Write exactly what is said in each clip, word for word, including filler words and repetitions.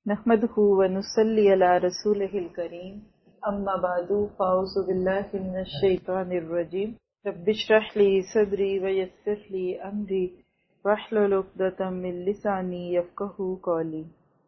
نحمده ونصلي على رسوله الكريم اما بعد فاعوذ بالله من الشيطان الرجيم رب اشرح لي صدري ويسر لي امري واحلل عقدة من لساني يفقهوا قولي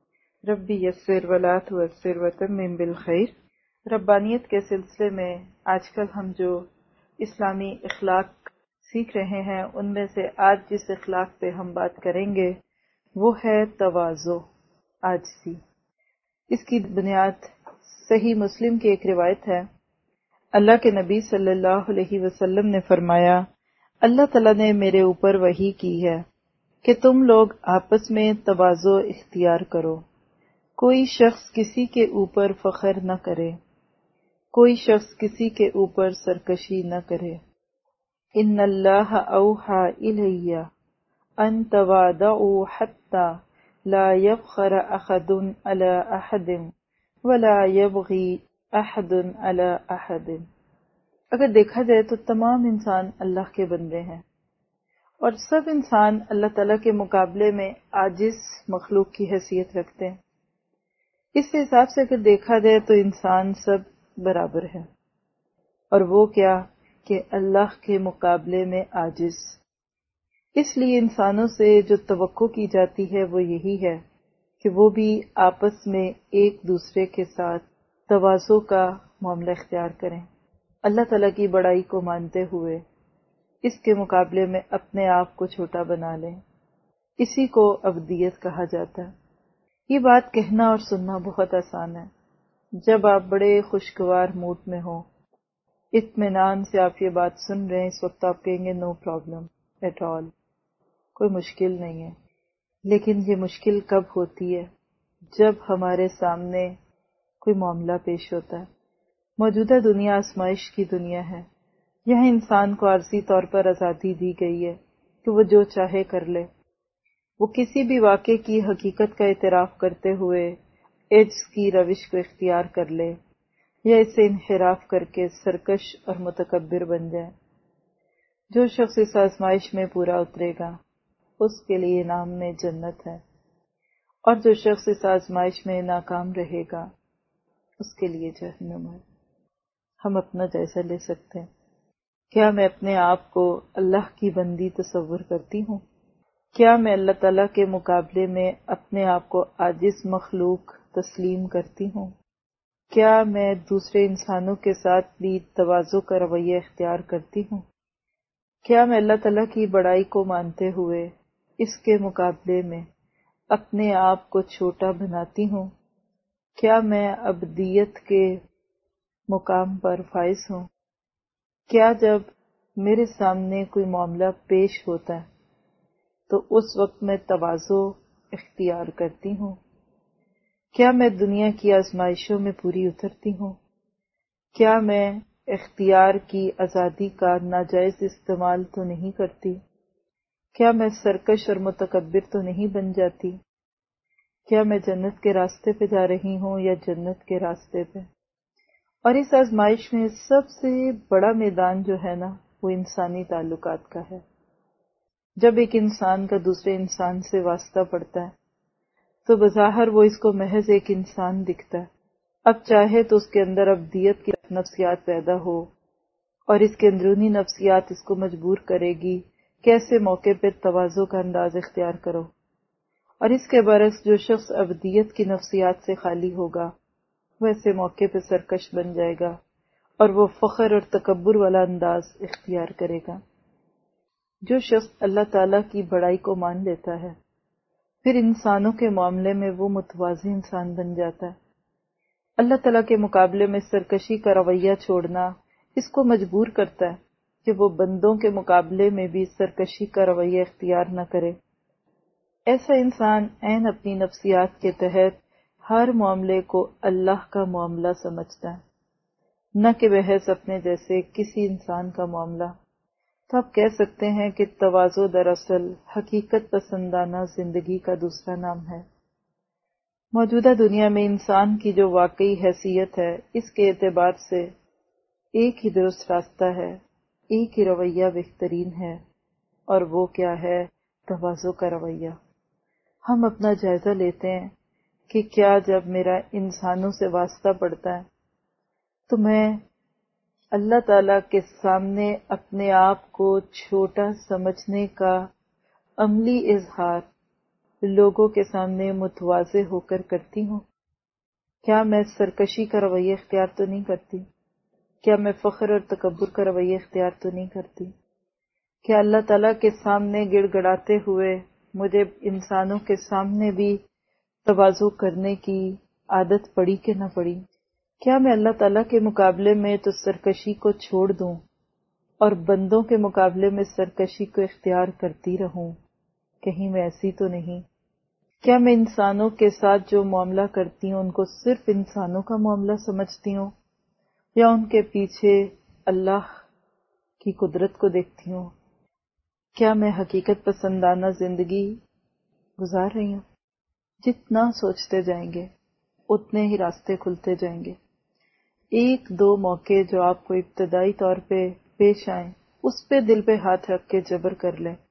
رب يسر ولا تعسر وتمم بالخير۔ ربانیت کے سلسلے میں آج کل ہم جو اسلامی اخلاق سیکھ رہے ہیں ان میں سے آج جس اخلاق پہ ہم بات کریں گے وہ ہے تواضع، عاجزی۔ اس کی بنیاد صحیح مسلم کی ایک روایت ہے۔ اللہ کے نبی صلی اللہ علیہ وسلم نے فرمایا، اللہ تعالیٰ نے میرے اوپر وحی کی ہے کہ تم لوگ آپس میں تواضع اختیار کرو، کوئی شخص کسی کے اوپر فخر نہ کرے، کوئی شخص کسی کے اوپر سرکشی نہ کرے۔ ان اللہ اوحی الی ان تواضعوا حتی لا یفخر احد علی احد ولا یبغی احد علی احد۔ اگر دیکھا جائے تو تمام انسان اللہ کے بندے ہیں اور سب انسان اللہ تعالیٰ کے مقابلے میں عاجز مخلوق کی حیثیت رکھتے ہیں۔ اس حساب سے اگر دیکھا جائے تو انسان سب برابر ہے، اور وہ کیا کہ اللہ کے مقابلے میں عاجز۔ اس لیے انسانوں سے جو توقع کی جاتی ہے وہ یہی ہے کہ وہ بھی آپس میں ایک دوسرے کے ساتھ تواضع کا معاملہ اختیار کریں، اللہ تعالیٰ کی بڑائی کو مانتے ہوئے اس کے مقابلے میں اپنے آپ کو چھوٹا بنا لیں۔ اسی کو عبودیت کہا جاتا ہے۔ یہ بات کہنا اور سننا بہت آسان ہے۔ جب آپ بڑے خوشگوار موڈ میں ہوں، اطمینان سے آپ یہ بات سن رہے ہیں، اس وقت آپ کہیں گے نو پرابلم ایٹ آل، کوئی مشکل نہیں ہے۔ لیکن یہ مشکل کب ہوتی ہے؟ جب ہمارے سامنے کوئی معاملہ پیش ہوتا ہے۔ موجودہ دنیا آزمائش کی دنیا ہے۔ یہاں انسان کو عارضی طور پر آزادی دی گئی ہے کہ وہ جو چاہے کر لے۔ وہ کسی بھی واقعے کی حقیقت کا اعتراف کرتے ہوئے عجز کی روش کو اختیار کر لے یا اسے انحراف کر کے سرکش اور متکبر بن جائے۔ جو شخص اس آزمائش میں پورا اترے گا اس کے لیے انعام میں جنت ہے، اور جو شخص اس آزمائش میں ناکام رہے گا اس کے لیے جہنم ہے۔ ہم اپنا جائزہ لے سکتے ہیں۔ کیا میں اپنے آپ کو اللہ کی بندی تصور کرتی ہوں؟ کیا میں اللہ تعالیٰ کے مقابلے میں اپنے آپ کو عاجز مخلوق تسلیم کرتی ہوں؟ کیا میں دوسرے انسانوں کے ساتھ بھی تواضع کا رویہ اختیار کرتی ہوں؟ کیا میں اللہ تعالیٰ کی بڑائی کو مانتے ہوئے اس کے مقابلے میں اپنے آپ کو چھوٹا بناتی ہوں؟ کیا میں عبودیت کے مقام پر فائز ہوں؟ کیا جب میرے سامنے کوئی معاملہ پیش ہوتا ہے تو اس وقت میں تواضع اختیار کرتی ہوں؟ کیا میں دنیا کی آزمائشوں میں پوری اترتی ہوں؟ کیا میں اختیار کی آزادی کا ناجائز استعمال تو نہیں کرتی؟ کیا میں سرکش اور متکبر تو نہیں بن جاتی؟ کیا میں جنت کے راستے پہ جا رہی ہوں یا جنت کے راستے پہ؟ اور اس آزمائش میں سب سے بڑا میدان جو ہے نا وہ انسانی تعلقات کا ہے۔ جب ایک انسان کا دوسرے انسان سے واسطہ پڑتا ہے تو بظاہر وہ اس کو محض ایک انسان دکھتا ہے۔ اب چاہے تو اس کے اندر عبودیت کی نفسیات پیدا ہو اور اس کے اندرونی نفسیات اس کو مجبور کرے گی کہ ایسے موقع پہ تواضع کا انداز اختیار کرو، اور اس کے برعکس جو شخص عبودیت کی نفسیات سے خالی ہوگا وہ ایسے موقع پہ سرکش بن جائے گا اور وہ فخر اور تکبر والا انداز اختیار کرے گا۔ جو شخص اللہ تعالیٰ کی بڑائی کو مان لیتا ہے پھر انسانوں کے معاملے میں وہ متواضع انسان بن جاتا ہے۔ اللہ تعالیٰ کے مقابلے میں سرکشی کا رویہ چھوڑنا اس کو مجبور کرتا ہے کہ وہ بندوں کے مقابلے میں بھی سرکشی کا رویہ اختیار نہ کرے۔ ایسا انسان عین اپنی نفسیات کے تحت ہر معاملے کو اللہ کا معاملہ سمجھتا ہے، نہ کہ محض اپنے جیسے کسی انسان کا معاملہ۔ تو آپ کہہ سکتے ہیں کہ تواضع دراصل حقیقت پسندانہ زندگی کا دوسرا نام ہے۔ موجودہ دنیا میں انسان کی جو واقعی حیثیت ہے اس کے اعتبار سے ایک ہی درست راستہ ہے، ایک ہی رویہ بہترین ہے، اور وہ کیا ہے؟ تواضع کا رویہ۔ ہم اپنا جائزہ لیتے ہیں کہ کیا جب میرا انسانوں سے واسطہ پڑتا ہے تو میں اللہ تعالیٰ کے سامنے اپنے آپ کو چھوٹا سمجھنے کا عملی اظہار لوگوں کے سامنے متواضع ہو کر کرتی ہوں؟ کیا میں سرکشی کا رویہ اختیار تو نہیں کرتی؟ کیا میں فخر اور تکبر کا رویہ اختیار تو نہیں کرتی؟ کیا اللہ تعالیٰ کے سامنے گڑ گڑاتے ہوئے مجھے انسانوں کے سامنے بھی تواضع کرنے کی عادت پڑی کہ نہ پڑی؟ کیا میں اللہ تعالیٰ کے مقابلے میں تو سرکشی کو چھوڑ دوں اور بندوں کے مقابلے میں سرکشی کو اختیار کرتی رہوں؟ کہیں میں ایسی تو نہیں؟ کیا میں انسانوں کے ساتھ جو معاملہ کرتی ہوں ان کو صرف انسانوں کا معاملہ سمجھتی ہوں یا ان کے پیچھے اللہ کی قدرت کو دیکھتی ہوں؟ کیا میں حقیقت پسندانہ زندگی گزار رہی ہوں؟ جتنا سوچتے جائیں گے اتنے ہی راستے کھلتے جائیں گے۔ ایک دو موقع جو آپ کو ابتدائی طور پہ پیش آئیں اس پہ دل پہ ہاتھ رکھ کے جبر کر لیں،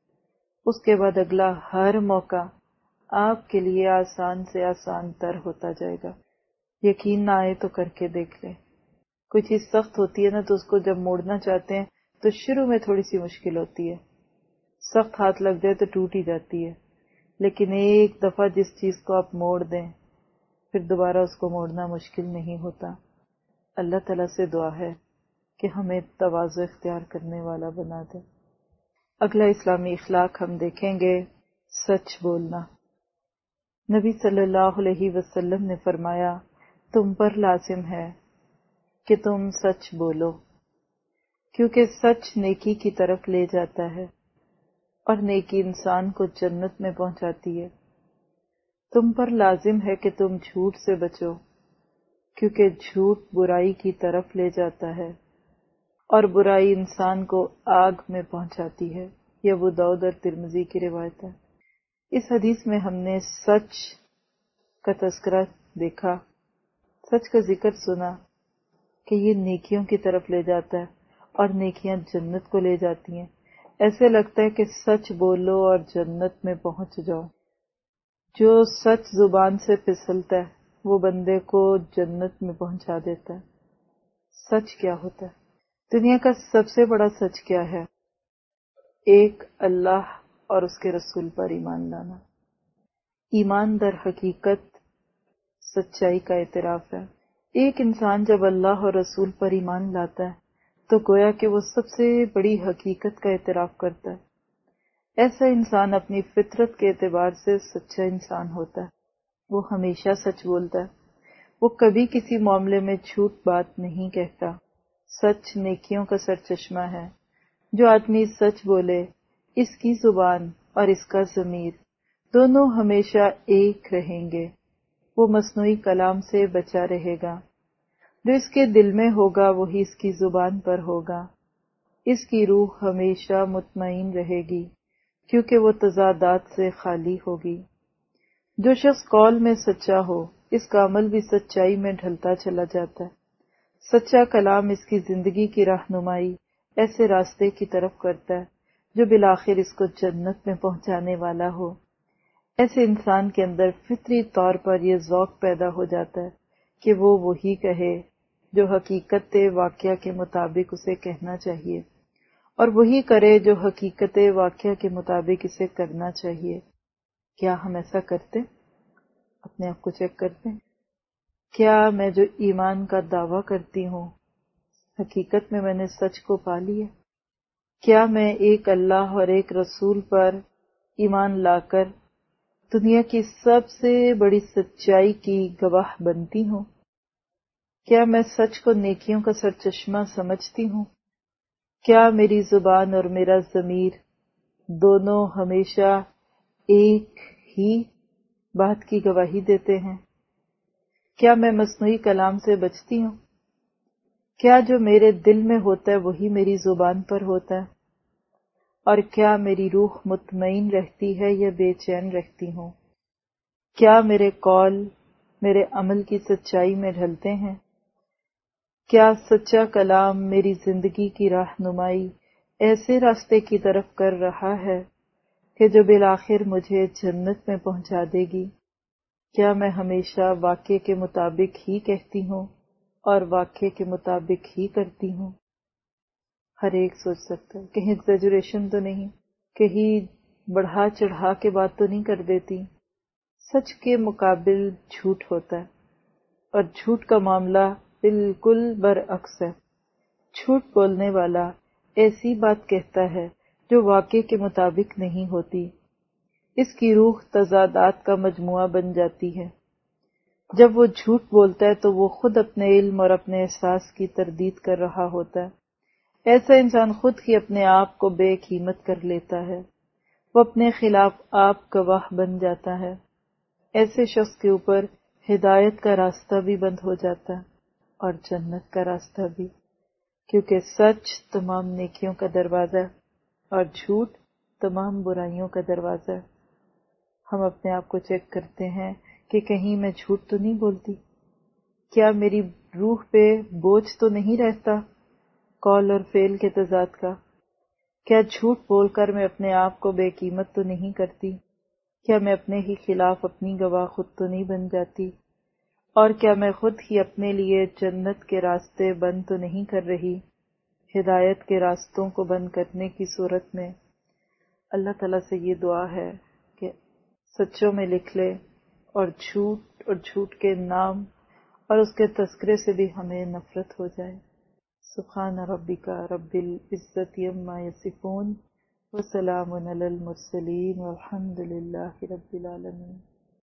اس کے بعد اگلا ہر موقع آپ کے لیے آسان سے آسان تر ہوتا جائے گا۔ یقین نہ آئے تو کر کے دیکھ لیں۔ کوئی چیز سخت ہوتی ہے نا تو اس کو جب موڑنا چاہتے ہیں تو شروع میں تھوڑی سی مشکل ہوتی ہے، سخت ہاتھ لگ جائے تو ٹوٹ ہی جاتی ہے، لیکن ایک دفعہ جس چیز کو آپ موڑ دیں پھر دوبارہ اس کو موڑنا مشکل نہیں ہوتا۔ اللہ تعالیٰ سے دعا ہے کہ ہمیں تواضع اختیار کرنے والا بنا دے۔ اگلا اسلامی اخلاق ہم دیکھیں گے سچ بولنا۔ نبی صلی اللہ علیہ وسلم نے فرمایا تم پر لازم ہے کہ تم سچ بولو، کیونکہ سچ نیکی کی طرف لے جاتا ہے اور نیکی انسان کو جنت میں پہنچاتی ہے۔ تم پر لازم ہے کہ تم جھوٹ سے بچو، کیونکہ جھوٹ برائی کی طرف لے جاتا ہے اور برائی انسان کو آگ میں پہنچاتی ہے۔ یہ ابو داؤد اور ترمذی کی روایت ہے۔ اس حدیث میں ہم نے سچ کا تذکرہ دیکھا، سچ کا ذکر سنا کہ یہ نیکیوں کی طرف لے جاتا ہے اور نیکیاں جنت کو لے جاتی ہیں۔ ایسے لگتا ہے کہ سچ بولو اور جنت میں پہنچ جاؤ۔ جو سچ زبان سے پھسلتا ہے وہ بندے کو جنت میں پہنچا دیتا ہے۔ سچ کیا ہوتا ہے؟ دنیا کا سب سے بڑا سچ کیا ہے؟ ایک اللہ اور اس کے رسول پر ایمان لانا۔ ایمان در حقیقت سچائی کا اعتراف ہے۔ ایک انسان جب اللہ اور رسول پر ایمان لاتا ہے تو گویا کہ وہ سب سے بڑی حقیقت کا اعتراف کرتا ہے۔ ایسا انسان اپنی فطرت کے اعتبار سے سچا انسان ہوتا ہے۔ وہ ہمیشہ سچ بولتا ہے، وہ کبھی کسی معاملے میں جھوٹ بات نہیں کہتا۔ سچ نیکیوں کا سرچشمہ ہے۔ جو آدمی سچ بولے اس کی زبان اور اس کا ضمیر دونوں ہمیشہ ایک رہیں گے، وہ مصنوعی کلام سے بچا رہے گا۔ جو اس کے دل میں ہوگا وہی اس کی زبان پر ہوگا۔ اس کی روح ہمیشہ مطمئن رہے گی کیونکہ وہ تضادات سے خالی ہوگی۔ جو شخص قول میں سچا ہو اس کا عمل بھی سچائی میں ڈھلتا چلا جاتا ہے۔ سچا کلام اس کی زندگی کی رہنمائی ایسے راستے کی طرف کرتا ہے جو بالآخر اس کو جنت میں پہنچانے والا ہو۔ ایسے انسان کے اندر فطری طور پر یہ ذوق پیدا ہو جاتا ہے کہ وہ وہی کہے جو حقیقت واقعہ کے مطابق اسے کہنا چاہیے، اور وہی کرے جو حقیقت واقعہ کے مطابق اسے کرنا چاہیے۔ کیا ہم ایسا کرتے؟ اپنے آپ کو چیک کرتے ہیں۔ کیا میں جو ایمان کا دعویٰ کرتی ہوں حقیقت میں میں نے سچ کو پا لیا؟ کیا میں ایک اللہ اور ایک رسول پر ایمان لا کر دنیا کی سب سے بڑی سچائی کی گواہ بنتی ہوں؟ کیا میں سچ کو نیکیوں کا سرچشمہ سمجھتی ہوں؟ کیا میری زبان اور میرا ضمیر دونوں ہمیشہ ایک ہی بات کی گواہی دیتے ہیں؟ کیا میں مصنوعی کلام سے بچتی ہوں؟ کیا جو میرے دل میں ہوتا ہے وہی میری زبان پر ہوتا ہے؟ اور کیا میری روح مطمئن رہتی ہے یا بے چین رہتی ہوں؟ کیا میرے قول میرے عمل کی سچائی میں ڈھلتے ہیں؟ کیا سچا کلام میری زندگی کی رہنمائی ایسے راستے کی طرف کر رہا ہے کہ جو بالآخر مجھے جنت میں پہنچا دے گی؟ کیا میں ہمیشہ واقعے کے مطابق ہی کہتی ہوں اور واقعے کے مطابق ہی کرتی ہوں؟ ہر ایک سوچ سکتا ہے کہیں ایگزیجریشن تو نہیں، کہیں بڑھا چڑھا کے بات تو نہیں کر دیتی۔ سچ کے مقابل جھوٹ ہوتا ہے، اور جھوٹ کا معاملہ بالکل برعکس ہے۔ جھوٹ بولنے والا ایسی بات کہتا ہے جو واقعے کے مطابق نہیں ہوتی۔ اس کی روح تضادات کا مجموعہ بن جاتی ہے۔ جب وہ جھوٹ بولتا ہے تو وہ خود اپنے علم اور اپنے احساس کی تردید کر رہا ہوتا ہے۔ ایسا انسان خود ہی اپنے آپ کو بے قیمت کر لیتا ہے، وہ اپنے خلاف آپ گواہ بن جاتا ہے۔ ایسے شخص کے اوپر ہدایت کا راستہ بھی بند ہو جاتا ہے اور جنت کا راستہ بھی، کیونکہ سچ تمام نیکیوں کا دروازہ ہے اور جھوٹ تمام برائیوں کا دروازہ ہے۔ ہم اپنے آپ کو چیک کرتے ہیں کہ کہیں میں جھوٹ تو نہیں بولتی، کیا میری روح پہ بوجھ تو نہیں رہتا قول اور فعل کے تضاد کا، کیا جھوٹ بول کر میں اپنے آپ کو بے قیمت تو نہیں کرتی، کیا میں اپنے ہی خلاف اپنی گواہ خود تو نہیں بن جاتی، اور کیا میں خود ہی اپنے لیے جنت کے راستے بند تو نہیں کر رہی۔ ہدایت کے راستوں کو بند کرنے کی صورت میں اللہ تعالیٰ سے یہ دعا ہے کہ سچوں میں لکھ لے، اور جھوٹ اور جھوٹ کے نام اور اس کے تذکرے سے بھی ہمیں نفرت ہو جائے۔ سبحان ربک رب العزت عما یصفون وسلام علی المرسلین والحمد للہ رب العالمین۔